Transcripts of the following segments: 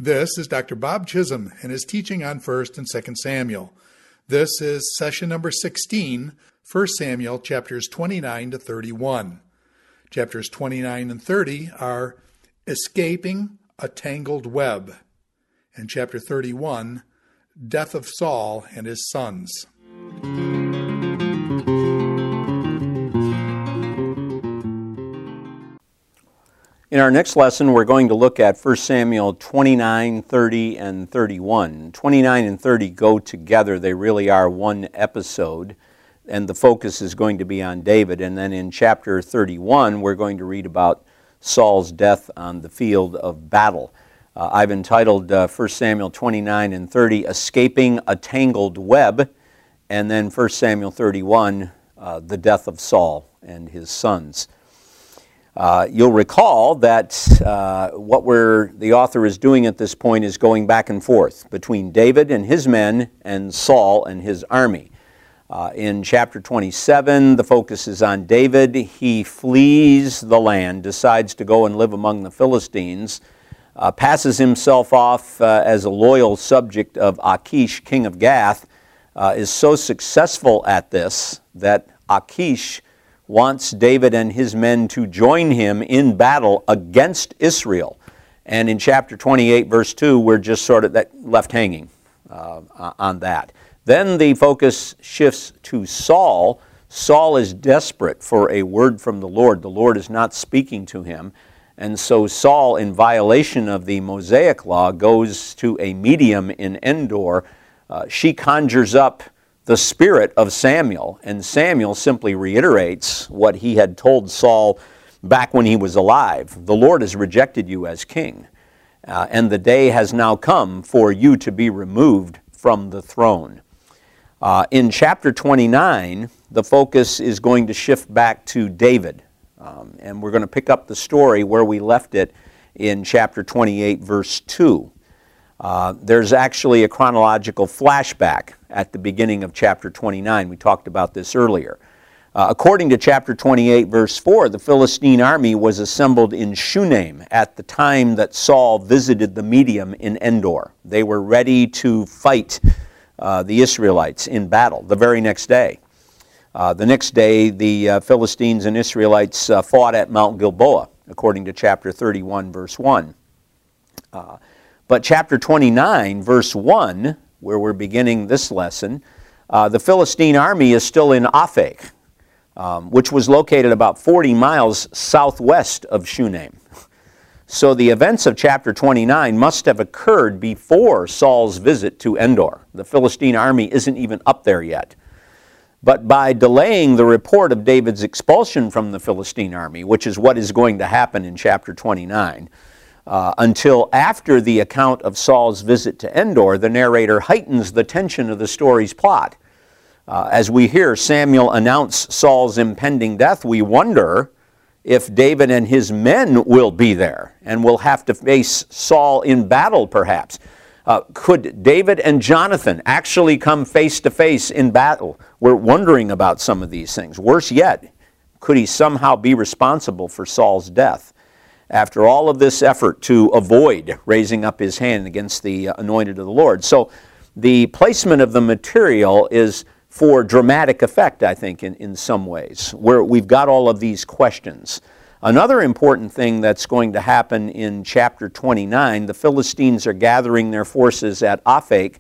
This is Dr. Bob Chisholm and his teaching on 1st and 2nd Samuel. This is session number 16, 1 Samuel chapters 29 to 31. Chapters 29 and 30 are Escaping a Tangled Web, and chapter 31, Death of Saul and his Sons. In our next lesson, we're going to look at 1 Samuel 29, 30, and 31. 29 and 30 go together. They really are one episode, and the focus is going to be on David. And then in chapter 31, we're going to read about Saul's death on the field of battle. I've entitled 1 Samuel 29 and 30, Escaping a Tangled Web, and then 1 Samuel 31, the death of Saul and his sons. You'll recall that what the author is doing at this point is going back and forth between David and his men and Saul and his army. In chapter 27, the focus is on David. He flees the land, decides to go and live among the Philistines, passes himself off as a loyal subject of Achish, king of Gath, is so successful at this that Achish wants David and his men to join him in battle against Israel. And in chapter 28, verse 2, we're just sort of left hanging on that. Then the focus shifts to Saul. Saul is desperate for a word from the Lord. The Lord is not speaking to him. And so Saul, in violation of the Mosaic law, goes to a medium in Endor. She conjures up the spirit of Samuel, and Samuel simply reiterates what he had told Saul back when he was alive. The Lord has rejected you as king, and the day has now come for you to be removed from the throne. In chapter 29, the focus is going to shift back to David, and we're going to pick up the story where we left it in chapter 28, verse 2. There's actually a chronological flashback at the beginning of chapter 29. We talked about this earlier. According to chapter 28, verse 4, the Philistine army was assembled in Shunem at the time that Saul visited the medium in Endor. They were ready to fight the Israelites in battle the very next day. The next day, the Philistines and Israelites fought at Mount Gilboa, according to chapter 31, verse 1. But chapter 29, verse 1, where we're beginning this lesson, the Philistine army is still in Aphek, which was located about 40 miles southwest of Shunem. So the events of chapter 29 must have occurred before Saul's visit to Endor. The Philistine army isn't even up there yet. But by delaying the report of David's expulsion from the Philistine army, which is what is going to happen in chapter 29, until after the account of Saul's visit to Endor, the narrator heightens the tension of the story's plot. As we hear Samuel announce Saul's impending death, we wonder if David and his men will be there and will have to face Saul in battle, perhaps. Could David and Jonathan actually come face to face in battle? We're wondering about some of these things. Worse yet, could he somehow be responsible for Saul's death? After all of this effort to avoid raising up his hand against the anointed of the Lord. So the placement of the material is for dramatic effect, I think, in some ways, where we've got all of these questions. Another important thing that's going to happen in chapter 29, the Philistines are gathering their forces at Aphek.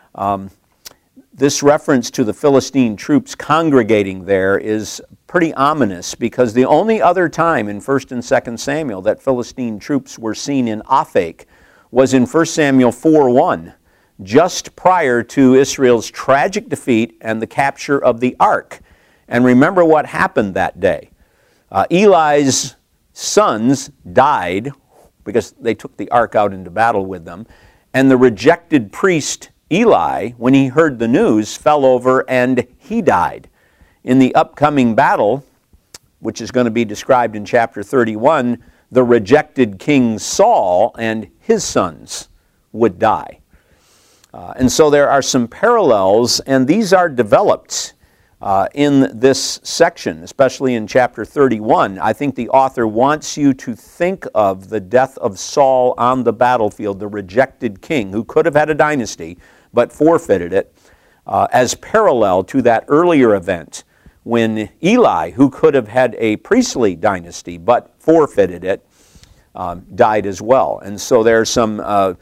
This reference to the Philistine troops congregating there is pretty ominous, because the only other time in 1st and 2nd Samuel that Philistine troops were seen in Aphek was in 1 Samuel 4:1, just prior to Israel's tragic defeat and the capture of the ark. And remember what happened that day. Eli's sons died because they took the ark out into battle with them, and the rejected priest Eli, when he heard the news, fell over and he died. In the upcoming battle, which is going to be described in chapter 31, the rejected king Saul and his sons would die. And so there are some parallels, and these are developed in this section, especially in chapter 31. I think the author wants you to think of the death of Saul on the battlefield, the rejected king who could have had a dynasty but forfeited it, as parallel to that earlier event when Eli, who could have had a priestly dynasty but forfeited it, died as well. And so there's some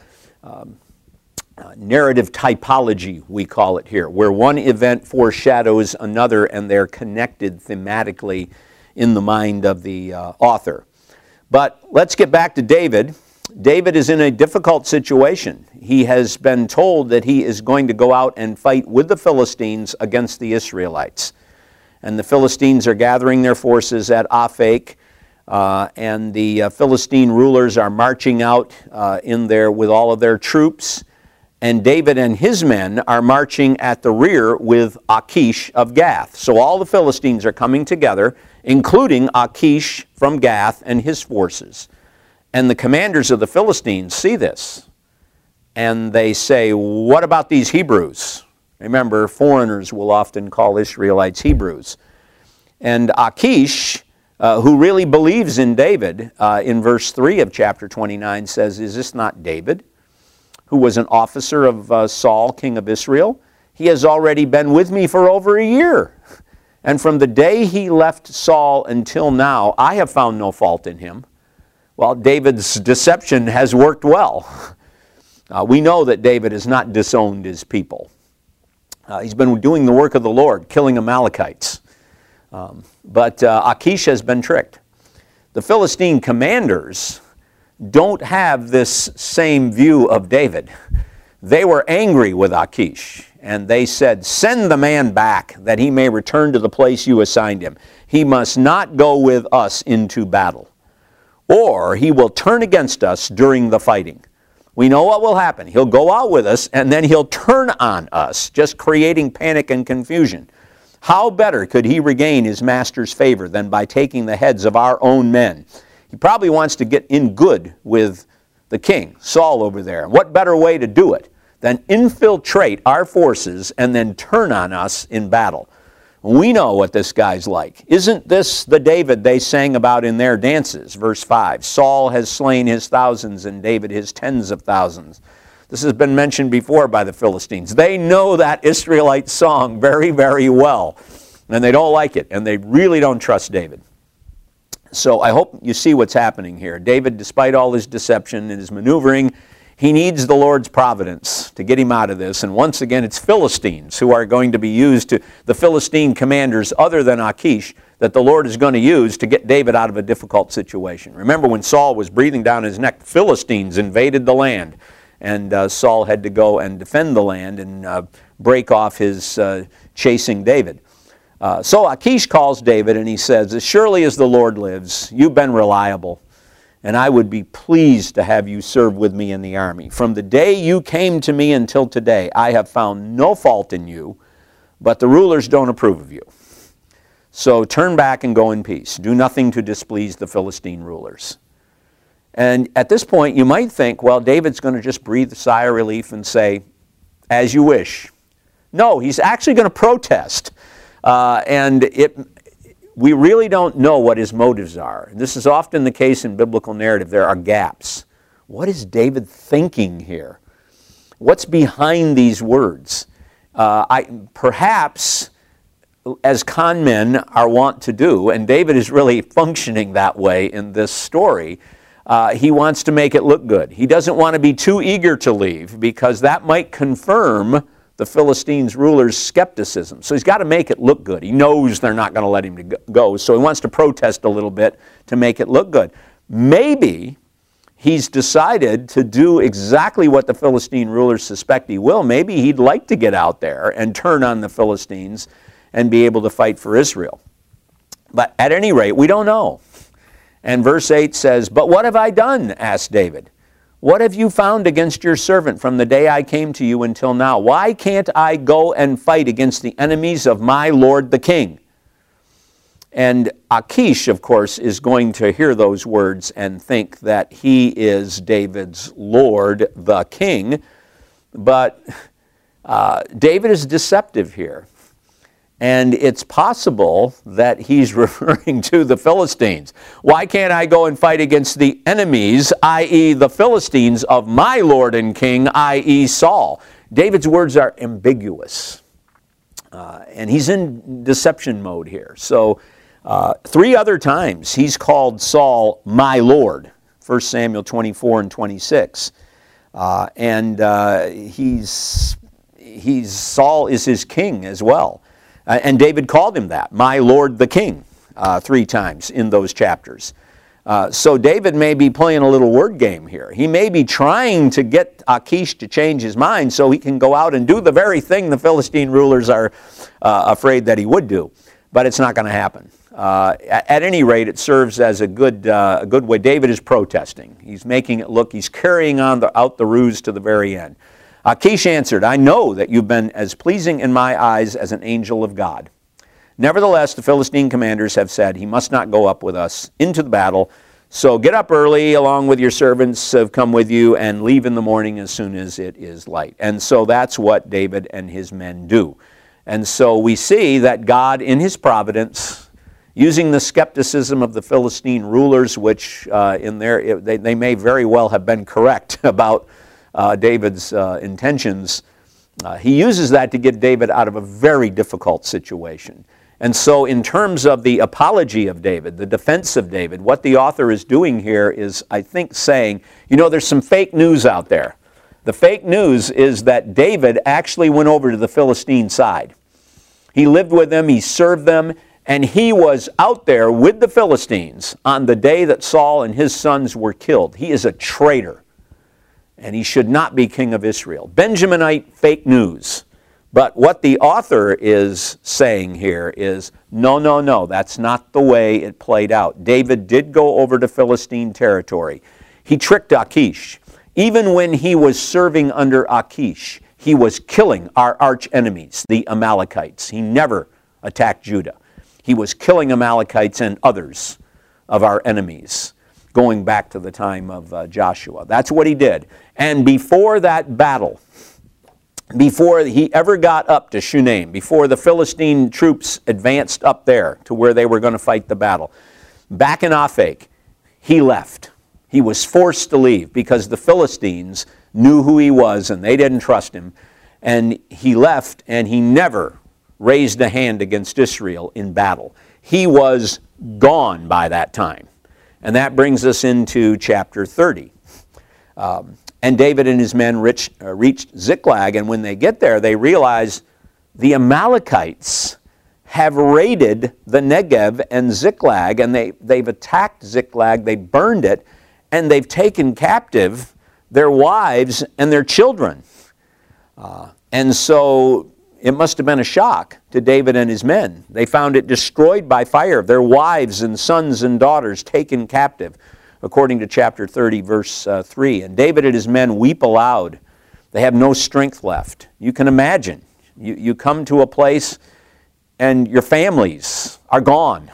narrative typology, we call it here, where one event foreshadows another and they're connected thematically in the mind of the author. But let's get back to David. David is in a difficult situation. He has been told that he is going to go out and fight with the Philistines against the Israelites. And the Philistines are gathering their forces at Aphek, and the Philistine rulers are marching out in there with all of their troops. And David and his men are marching at the rear with Achish of Gath. So all the Philistines are coming together, including Achish from Gath and his forces. And the commanders of the Philistines see this, and they say, what about these Hebrews? Remember, foreigners will often call Israelites Hebrews. And Achish, who really believes in David, in verse 3 of chapter 29 says, is this not David, who was an officer of Saul, king of Israel? He has already been with me for over a year. And from the day he left Saul until now, I have found no fault in him. Well, David's deception has worked well. We know that David has not disowned his people. He's been doing the work of the Lord, killing Amalekites. But Achish has been tricked. The Philistine commanders don't have this same view of David. They were angry with Achish, and they said, send the man back that he may return to the place you assigned him. He must not go with us into battle, or he will turn against us during the fighting. We know what will happen. He'll go out with us, and then he'll turn on us, just creating panic and confusion. How better could he regain his master's favor than by taking the heads of our own men? He probably wants to get in good with the king, Saul over there. What better way to do it than infiltrate our forces and then turn on us in battle? We know what this guy's like. Isn't this the David they sang about in their dances? Verse 5, Saul has slain his thousands and David his tens of thousands. This has been mentioned before by the Philistines. They know that Israelite song very, very well, and they don't like it, and they really don't trust David. So I hope you see what's happening here. David, despite all his deception and his maneuvering, he needs the Lord's providence to get him out of this. And once again, it's Philistines who are going to be used to the Philistine commanders other than Achish that the Lord is going to use to get David out of a difficult situation. Remember when Saul was breathing down his neck, Philistines invaded the land. And Saul had to go and defend the land and break off his chasing David. So Achish calls David and he says, as surely as the Lord lives, you've been reliable, and I would be pleased to have you serve with me in the army. From the day you came to me until today, I have found no fault in you, but the rulers don't approve of you. So turn back and go in peace. Do nothing to displease the Philistine rulers. And at this point, you might think, well, David's going to just breathe a sigh of relief and say, as you wish. No, he's actually going to protest. We really don't know what his motives are. This is often the case in biblical narrative. There are gaps. What is David thinking here? What's behind these words? Perhaps, as con men are wont to do, and David is really functioning that way in this story, he wants to make it look good. He doesn't want to be too eager to leave because that might confirm the Philistines' rulers' skepticism. So he's got to make it look good. He knows they're not going to let him go, so he wants to protest a little bit to make it look good. Maybe he's decided to do exactly what the Philistine rulers suspect he will. Maybe he'd like to get out there and turn on the Philistines and be able to fight for Israel. But at any rate, we don't know. And verse 8 says, but what have I done? Asked David. What have you found against your servant from the day I came to you until now? Why can't I go and fight against the enemies of my lord the king? And Achish, of course, is going to hear those words and think that he is David's lord the king. But David is deceptive here. And it's possible that he's referring to the Philistines. Why can't I go and fight against the enemies, i.e. the Philistines, of my Lord and King, i.e. Saul? David's words are ambiguous. And he's in deception mode here. So 3 other times he's called Saul my Lord. 1 Samuel 24 and 26. Saul is his king as well. And David called him that, my Lord the King, 3 times in those chapters. So David may be playing a little word game here. He may be trying to get Achish to change his mind so he can go out and do the very thing the Philistine rulers are afraid that he would do. But it's not going to happen. At any rate, it serves as a good way. David is protesting. He's making it look, he's carrying out the ruse to the very end. Achish answered, I know that you've been as pleasing in my eyes as an angel of God. Nevertheless, the Philistine commanders have said, he must not go up with us into the battle. So get up early along with your servants who have come with you and leave in the morning as soon as it is light. And so that's what David and his men do. And so we see that God in his providence, using the skepticism of the Philistine rulers, which they may very well have been correct about David's intentions, he uses that to get David out of a very difficult situation. And so in terms of the apology of David, the defense of David, what the author is doing here is, I think, saying, there's some fake news out there. The fake news is that David actually went over to the Philistine side. He lived with them, he served them, and he was out there with the Philistines on the day that Saul and his sons were killed. He is a traitor, and he should not be king of Israel. Benjaminite fake news. But what the author is saying here is, no, that's not the way it played out. David did go over to Philistine territory. He tricked Achish. Even when he was serving under Achish, he was killing our arch enemies, the Amalekites. He never attacked Judah. He was killing Amalekites and others of our enemies, going back to the time of Joshua. That's what he did. And before that battle, before he ever got up to Shunem, before the Philistine troops advanced up there to where they were going to fight the battle, back in Aphek, he left. He was forced to leave because the Philistines knew who he was and they didn't trust him. And he left, and he never raised a hand against Israel in battle. He was gone by that time. And that brings us into chapter 30. And David and his men reached Ziklag, and when they get there, they realize the Amalekites have raided the Negev and Ziklag, and they've attacked Ziklag, they burned it, and they've taken captive their wives and their children. And so it must have been a shock to David and his men. They found it destroyed by fire, their wives and sons and daughters taken captive, according to chapter 30, verse 3. And David and his men weep aloud. They have no strength left. You can imagine. You come to a place and your families are gone.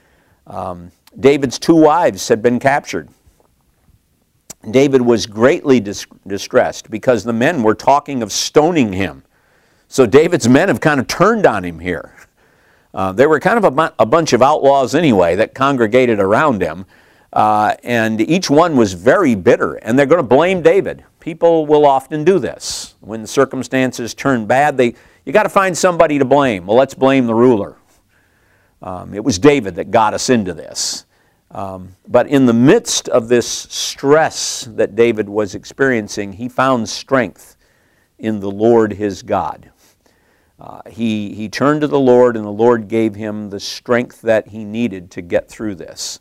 David's 2 wives had been captured. David was greatly distressed because the men were talking of stoning him. So David's men have kind of turned on him here. They were kind of a bunch of outlaws anyway that congregated around him. And each one was very bitter, and they're going to blame David. People will often do this. When circumstances turn bad, you got to find somebody to blame. Well, let's blame the ruler. It was David that got us into this. But in the midst of this stress that David was experiencing, he found strength in the Lord his God. He turned to the Lord, and the Lord gave him the strength that he needed to get through this.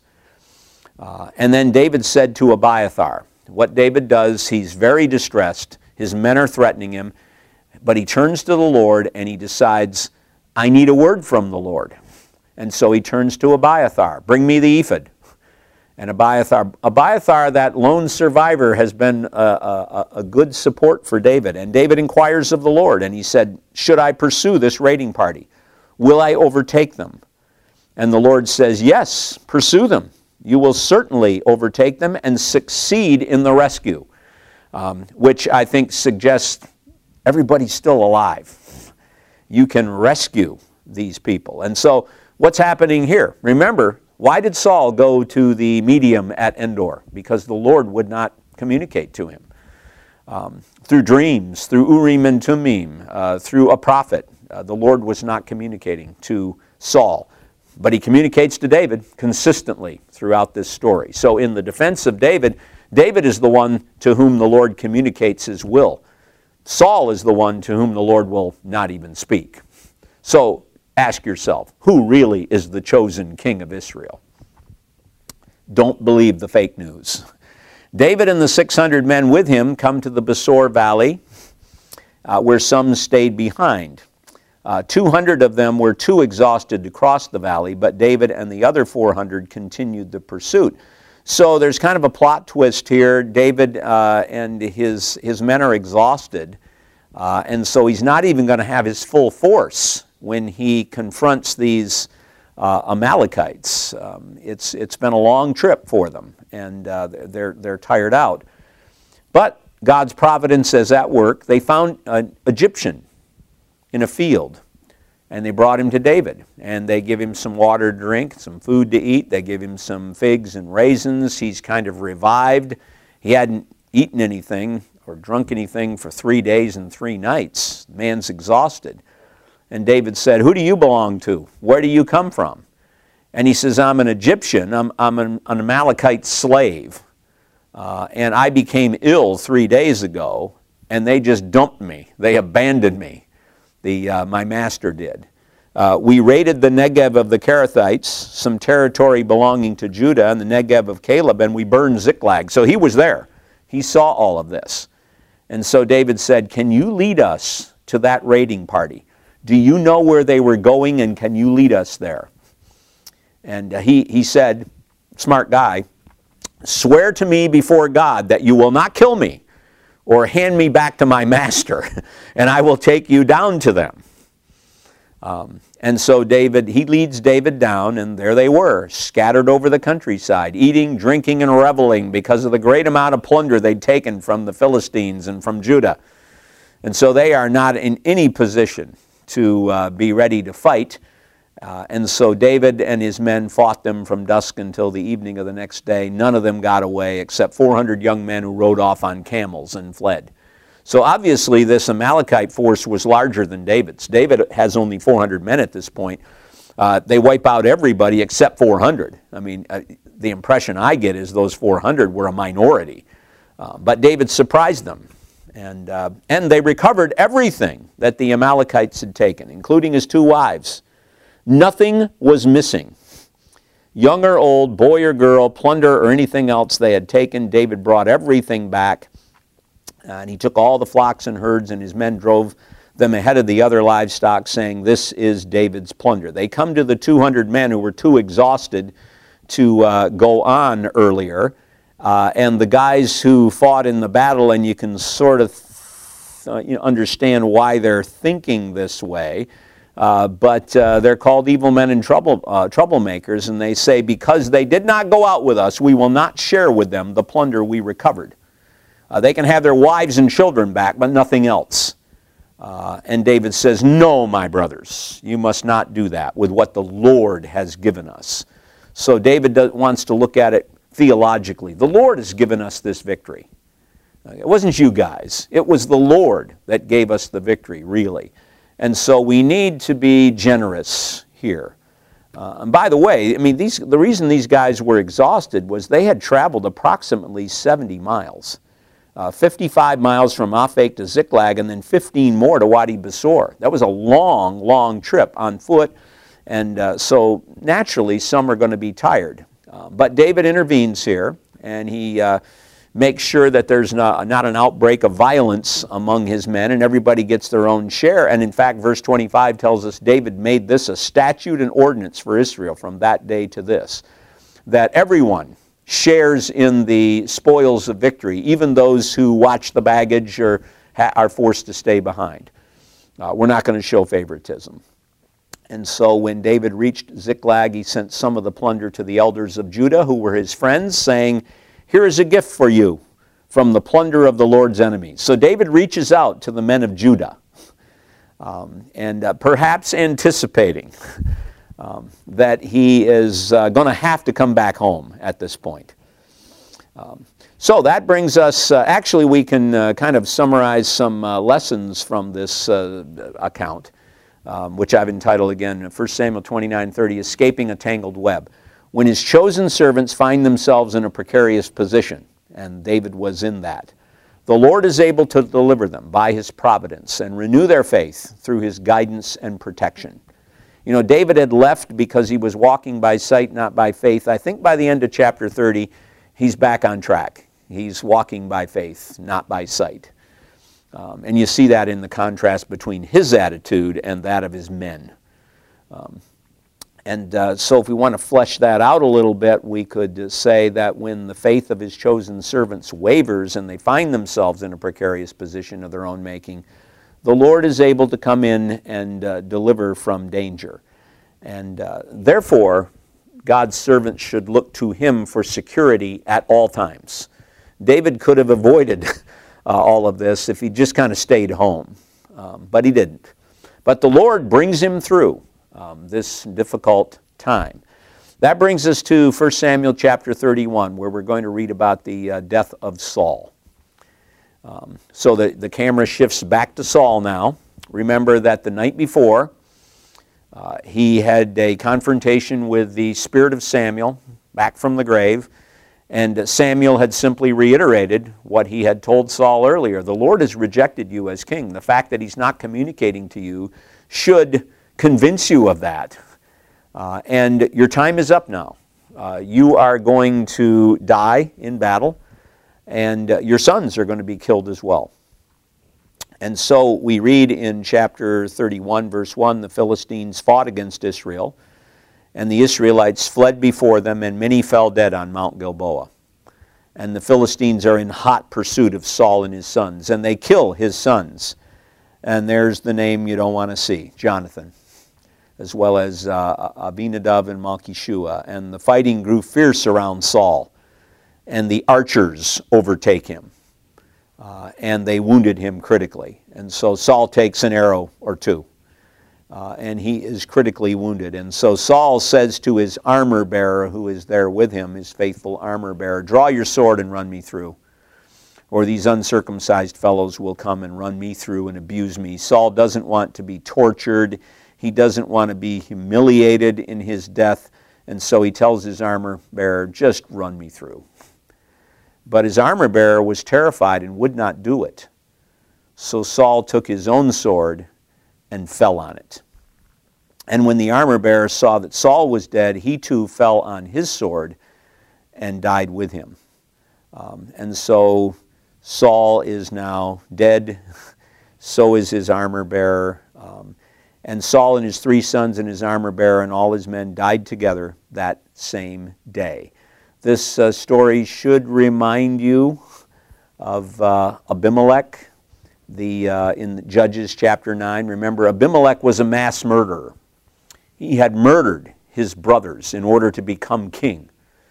And then David said to Abiathar, what David does, he's very distressed. His men are threatening him. But he turns to the Lord and he decides, I need a word from the Lord. And so he turns to Abiathar, bring me the ephod. And Abiathar, that lone survivor, has been a good support for David. And David inquires of the Lord, and he said, should I pursue this raiding party? Will I overtake them? And the Lord says, yes, pursue them. You will certainly overtake them and succeed in the rescue, which I think suggests everybody's still alive. You can rescue these people. And so what's happening here? Remember, why did Saul go to the medium at Endor? Because the Lord would not communicate to him. Through dreams, through Urim and Thummim, through a prophet, the Lord was not communicating to Saul. But he communicates to David consistently throughout this story. So in the defense of David, David is the one to whom the Lord communicates his will. Saul is the one to whom the Lord will not even speak. So ask yourself, who really is the chosen king of Israel? Don't believe the fake news. David and the 600 men with him come to the Besor Valley, where some stayed behind. 200 of them were too exhausted to cross the valley, but David and the other 400 continued the pursuit. So there's kind of a plot twist here. David and his men are exhausted, and so he's not even going to have his full force when he confronts these Amalekites. It's been a long trip for them, and they're tired out. But God's providence is at work. They found an Egyptian in a field, and they brought him to David, and they give him some water to drink, some food to eat. They give him some figs and raisins. He's kind of revived. He hadn't eaten anything or drunk anything for 3 days and 3 nights. The man's exhausted. And David said, "Who do you belong to? Where do you come from?" And he says, "I'm an Egyptian. I'm an Amalekite slave. And I became ill 3 days ago, and they just dumped me. They abandoned me. My master did. We raided the Negev of the Kerethites, some territory belonging to Judah, and the Negev of Caleb, and we burned Ziklag." So he was there. He saw all of this. And so David said, "Can you lead us to that raiding party? Do you know where they were going, and can you lead us there?" And he said, smart guy, "Swear to me before God that you will not kill me or hand me back to my master, and I will take you down to them." And so he leads David down, and there they were, scattered over the countryside, eating, drinking, and reveling because of the great amount of plunder they'd taken from the Philistines and from Judah. And so they are not in any position to be ready to fight. And so David and his men fought them from dusk until the evening of the next day. None of them got away except 400 young men who rode off on camels and fled. So obviously this Amalekite force was larger than David's. David has only 400 men at this point. They wipe out everybody except 400. I mean, the impression I get is those 400 were a minority. But David surprised them. And they recovered everything that the Amalekites had taken, including his 2 wives. Nothing was missing. Young or old, boy or girl, plunder or anything else they had taken, David brought everything back. And he took all the flocks and herds, and his men drove them ahead of the other livestock, saying, "This is David's plunder." They come to the 200 men who were too exhausted to go on earlier. And the guys who fought in the battle, and you can sort of understand why they're thinking this way, but they're called evil men and troublemakers, and they say, "Because they did not go out with us, we will not share with them the plunder we recovered." They can have their wives and children back, but nothing else. And David says, "No, my brothers, you must not do that with what the Lord has given us." So David wants to look at it theologically. The Lord has given us this victory. It wasn't you guys. It was the Lord that gave us the victory, really. And so we need to be generous here. And by the way, I mean, the reason these guys were exhausted was they had traveled approximately 70 miles. 55 miles from Aphek to Ziklag, and then 15 more to Wadi Besor. That was a long, long trip on foot, and so naturally some are going to be tired. But David intervenes here, and he makes sure that there's not an outbreak of violence among his men, and everybody gets their own share. And in fact, verse 25 tells us David made this a statute and ordinance for Israel from that day to this, that everyone shares in the spoils of victory, even those who watch the baggage or are forced to stay behind. We're not going to show favoritism. And so when David reached Ziklag, he sent some of the plunder to the elders of Judah, who were his friends, saying, "Here is a gift for you from the plunder of the Lord's enemies." So David reaches out to the men of Judah. and perhaps anticipating that he is going to have to come back home at this point. So that brings us, actually we can kind of summarize some lessons from this account, which I've entitled again, 1 Samuel 29:30, Escaping a Tangled Web. When his chosen servants find themselves in a precarious position, and David was in that, the Lord is able to deliver them by his providence and renew their faith through his guidance and protection. You know, David had left because he was walking by sight, not by faith. I think by the end of chapter 30, he's back on track. He's walking by faith, not by sight. And you see that in the contrast between his attitude and that of his men. So if we want to flesh that out a little bit, we could say that when the faith of his chosen servants wavers and they find themselves in a precarious position of their own making, the Lord is able to come in and deliver from danger. And therefore, God's servants should look to him for security at all times. David could have avoided all of this if he just kind of stayed home, but he didn't. But the Lord brings him through this difficult time. That brings us to 1 Samuel chapter 31, where we're going to read about the death of Saul. So the camera shifts back to Saul now. Remember that the night before, he had a confrontation with the spirit of Samuel back from the grave, and Samuel had simply reiterated what he had told Saul earlier. The Lord has rejected you as king. The fact that he's not communicating to you should convince you of that. And your time is up now. You are going to die in battle, and your sons are going to be killed as well. And so we read in chapter 31, verse 1, the Philistines fought against Israel, and the Israelites fled before them, and many fell dead on Mount Gilboa. And the Philistines are in hot pursuit of Saul and his sons, and they kill his sons. And there's the name you don't want to see, Jonathan, as well as Abinadab and Malchishua. And the fighting grew fierce around Saul, and the archers overtake him, and they wounded him critically. And so Saul takes an arrow or two, and he is critically wounded. And so Saul says to his armor bearer who is there with him, his faithful armor bearer, draw your sword and run me through, or these uncircumcised fellows will come and run me through and abuse me. Saul doesn't want to be tortured. He doesn't want to be humiliated in his death, and so he tells his armor bearer, just run me through. But his armor bearer was terrified and would not do it. So Saul took his own sword and fell on it. And when the armor bearer saw that Saul was dead, he too fell on his sword and died with him. And so Saul is now dead, so is his armor bearer. And Saul and his 3 sons and his armor bearer and all his men died together that same day. This story should remind you of Abimelech in Judges chapter 9. Remember, Abimelech was a mass murderer. He had murdered his brothers in order to become king.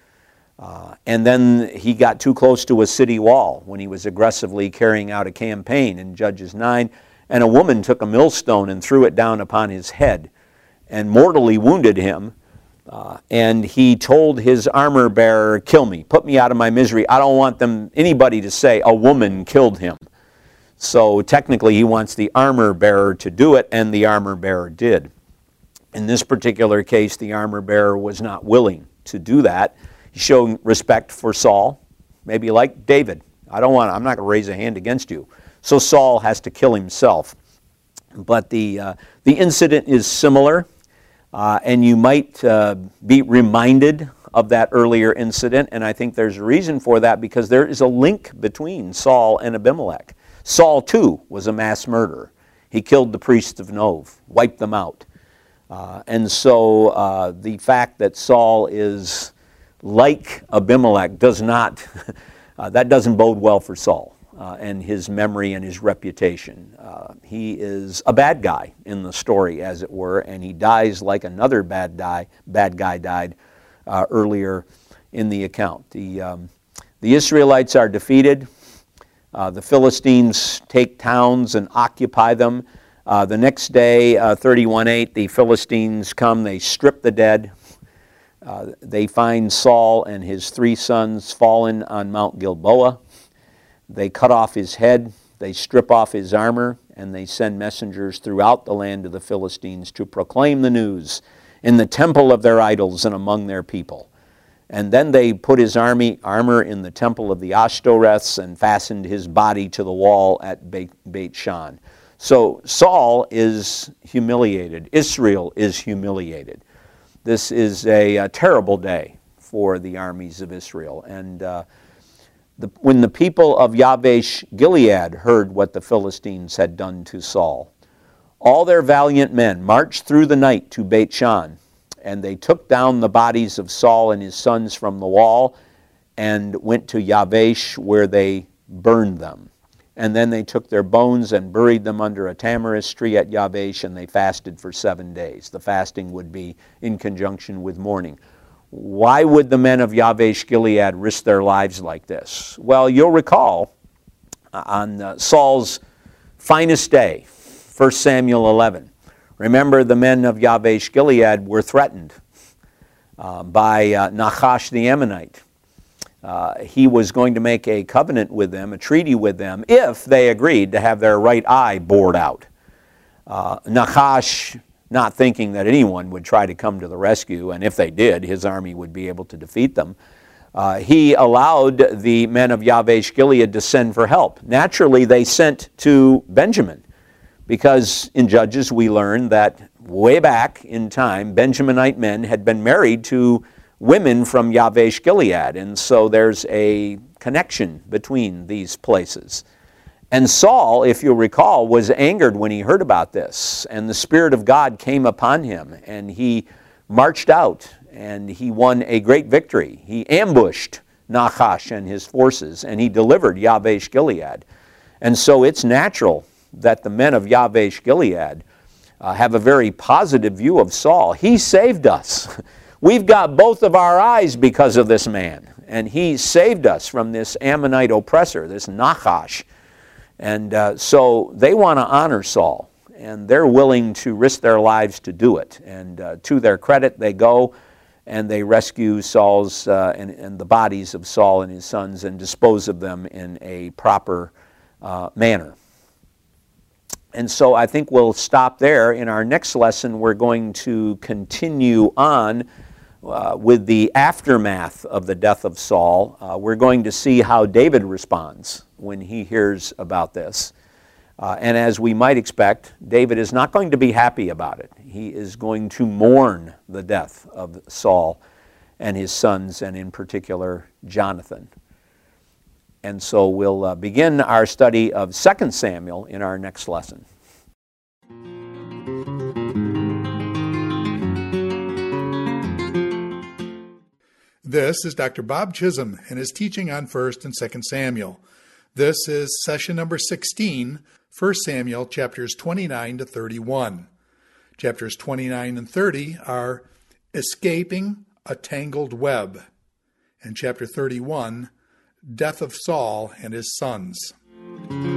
And then he got too close to a city wall when he was aggressively carrying out a campaign in Judges 9. And a woman took a millstone and threw it down upon his head and mortally wounded him. And he told his armor bearer, kill me, put me out of my misery. I don't want anybody to say a woman killed him. So technically he wants the armor bearer to do it, and the armor bearer did. In this particular case, the armor bearer was not willing to do that. He showed respect for Saul, maybe like David. I'm not going to raise a hand against you. So Saul has to kill himself. But the incident is similar, and you might be reminded of that earlier incident, and I think there's a reason for that because there is a link between Saul and Abimelech. Saul, too, was a mass murderer. He killed the priests of Nov, wiped them out. And so the fact that Saul is like Abimelech does not, that doesn't bode well for Saul and his memory and his reputation. He is a bad guy in the story, as it were, and he dies like another bad guy died earlier in the account. The Israelites are defeated. The Philistines take towns and occupy them. The next day, 31:8, the Philistines come, they strip the dead. They find Saul and his 3 sons fallen on Mount Gilboa. They cut off his head, they strip off his armor, and they send messengers throughout the land of the Philistines to proclaim the news in the temple of their idols and among their people. And then they put his armor in the temple of the Ashtoreths and fastened his body to the wall at Beit Shan. So Saul is humiliated. Israel is humiliated. This is a terrible day for the armies of Israel. And when the people of Yabesh Gilead heard what the Philistines had done to Saul, all their valiant men marched through the night to Beit Shan, and they took down the bodies of Saul and his sons from the wall and went to Yabesh, where they burned them. And then they took their bones and buried them under a tamarisk tree at Yabesh, and they fasted for 7 days. The fasting would be in conjunction with mourning. Why would the men of Yabesh Gilead risk their lives like this? Well, you'll recall on Saul's finest day, 1 Samuel 11. Remember, the men of Yabesh Gilead were threatened by Nahash the Ammonite. He was going to make a covenant with them, a treaty with them, if they agreed to have their right eye bored out. Nahash, not thinking that anyone would try to come to the rescue, and if they did, his army would be able to defeat them, he allowed the men of Yabesh Gilead to send for help. Naturally, they sent to Benjamin, because in Judges we learn that way back in time, Benjaminite men had been married to women from Yabesh Gilead, and so there's a connection between these places. And Saul, if you'll recall, was angered when he heard about this, and the Spirit of God came upon him, and he marched out, and he won a great victory. He ambushed Nahash and his forces, and he delivered Yabesh Gilead. And so it's natural that the men of Yabesh Gilead have a very positive view of Saul. He saved us. We've got both of our eyes because of this man, and he saved us from this Ammonite oppressor, this Nahash. And so they want to honor Saul, and they're willing to risk their lives to do it. And to their credit, they go and they rescue Saul's and the bodies of Saul and his sons and dispose of them in a proper manner. And so I think we'll stop there. In our next lesson, we're going to continue on with the aftermath of the death of Saul. We're going to see how David responds when he hears about this. And as we might expect, David is not going to be happy about it. He is going to mourn the death of Saul and his sons, and in particular, Jonathan. And so we'll begin our study of 2 Samuel in our next lesson. This is Dr. Bob Chisholm and his teaching on 1 and 2 Samuel. This is session number 16, 1 Samuel chapters 29 to 31. Chapters 29 and 30 are Escaping a Tangled Web, and chapter 31, Death of Saul and his Sons.